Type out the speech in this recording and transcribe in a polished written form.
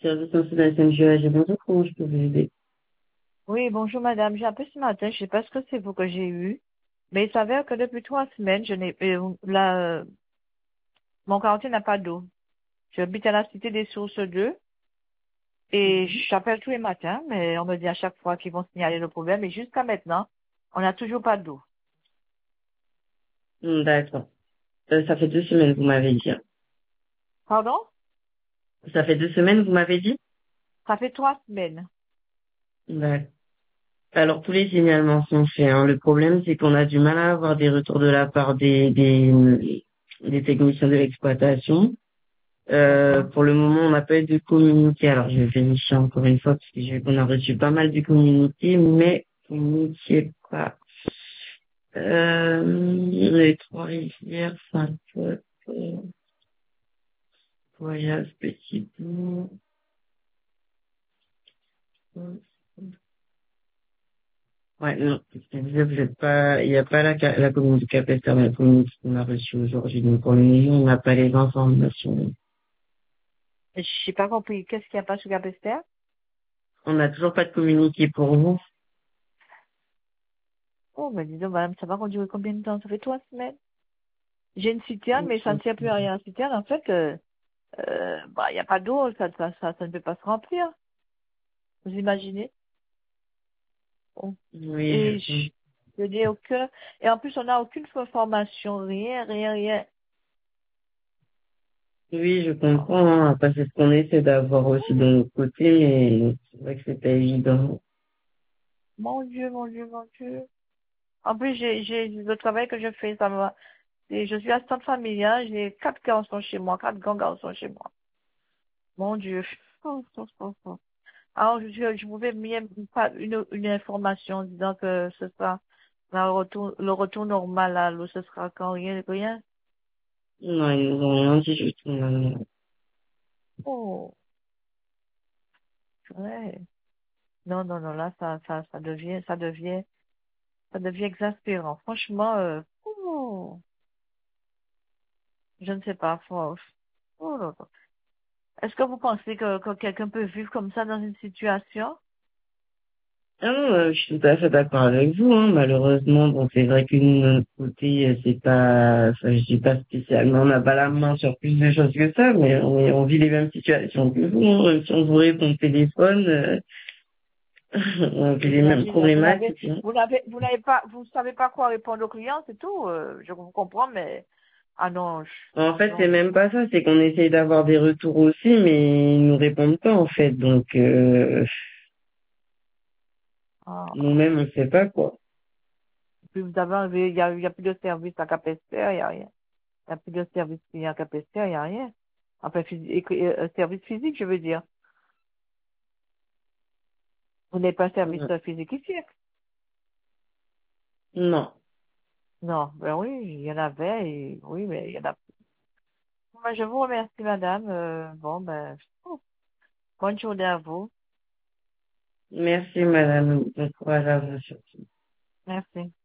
Service social de la SNGA, bonjour, comment je peux vous aider? Oui, bonjour madame. J'ai appelé ce matin, je sais pas ce que c'est vous que j'ai eu, mais il s'avère que depuis 3 semaines, je n'ai mon quartier n'a pas d'eau. J'habite à la cité des Sources 2 et Mhm. j'appelle tous les matins, mais on me dit à chaque fois qu'ils vont signaler le problème et jusqu'à maintenant, on n'a toujours pas d'eau. D'accord. Ça fait 2 semaines, vous m'avez dit, hein. Pardon? Ça fait 2 semaines, vous m'avez dit? Ça fait 3 semaines. D'accord. Alors, tous les signalements sont faits, hein. Le problème, c'est qu'on a du mal à avoir des retours de la part des techniciens de l'exploitation. D'accord. Pour le moment, on n'a pas eu de communiqué. Alors, je vais vérifier encore une fois, parce que on a reçu pas mal de communiqués, mais communiqué pas. Les Trois-Rivières, Saint-Paul, Voyage, Petit Bourg. Ouais, non, vous êtes pas, il n'y a pas la commune du Cap-Esther, mais la commune qu'on a reçue aujourd'hui. Donc, pour le moment, on n'a pas les informations. J'ai pas compris. Qu'est-ce qu'il n'y a pas sur Capester? On n'a toujours pas de communiqué pour vous. Oh, mais dis donc, madame, ça va durer combien de temps? Ça fait 3 semaines. J'ai une citerne, mais ça ne sert plus à rien. La citerne, en fait, il n'y a pas d'eau, ça ne peut pas se remplir. Vous imaginez? Bon. Oui, Et je n'ai aucun, et en plus, on n'a aucune formation, rien, rien, rien. oui, je comprends, hein. Après, c'est ce qu'on essaie d'avoir aussi de notre côté, mais c'est vrai que c'est pas évident. Mon Dieu, mon Dieu, mon Dieu. En plus, j'ai le travail que je fais, je suis assistante familiale, j'ai 4 garçons chez moi, 4 grands garçons chez moi. Mon Dieu. Oh, oh, oh, oh. Alors, je pouvais bien pas une information disant que ce sera le retour normal à l'eau, ce sera quand rien, rien. Non, ils nous ont rien dit du tout, non, non. Oh, ouais. Non, non, non, là, ça devient exaspérant. Franchement, je ne sais pas. Oh, là, là. Est-ce que vous pensez que quelqu'un peut vivre comme ça dans une situation? Ah non, je suis tout à fait d'accord avec vous, hein. Malheureusement, bon, c'est vrai que nous, de notre côté, c'est pas, enfin, je dis pas spécialement, on n'a pas la main sur plus de choses que ça, mais on vit les mêmes situations que vous, hein. Même si on vous répond au téléphone, on vit les mêmes J'imagine, problématiques, hein. vous savez pas quoi répondre aux clients, c'est tout. Je vous comprends, mais, ah non, En fait, non, c'est non. même pas ça, c'est qu'on essaye d'avoir des retours aussi, mais ils nous répondent pas, en fait. Donc, Ah. nous-mêmes, on sait pas quoi. Puis vous avez il y a plus de service à Capesterre, il n'y a rien. Il n'y a plus de service client à Capesterre, il n'y a rien. Enfin, service physique, je veux dire. Vous n'avez pas un service physique ici. Non. Non, ben oui, il y en avait, et oui, mais il y en a plus. Ben, je vous remercie, madame. Bon, ben, bonne journée à vous. Merci, madame. Bon courage à vous surtout. Merci.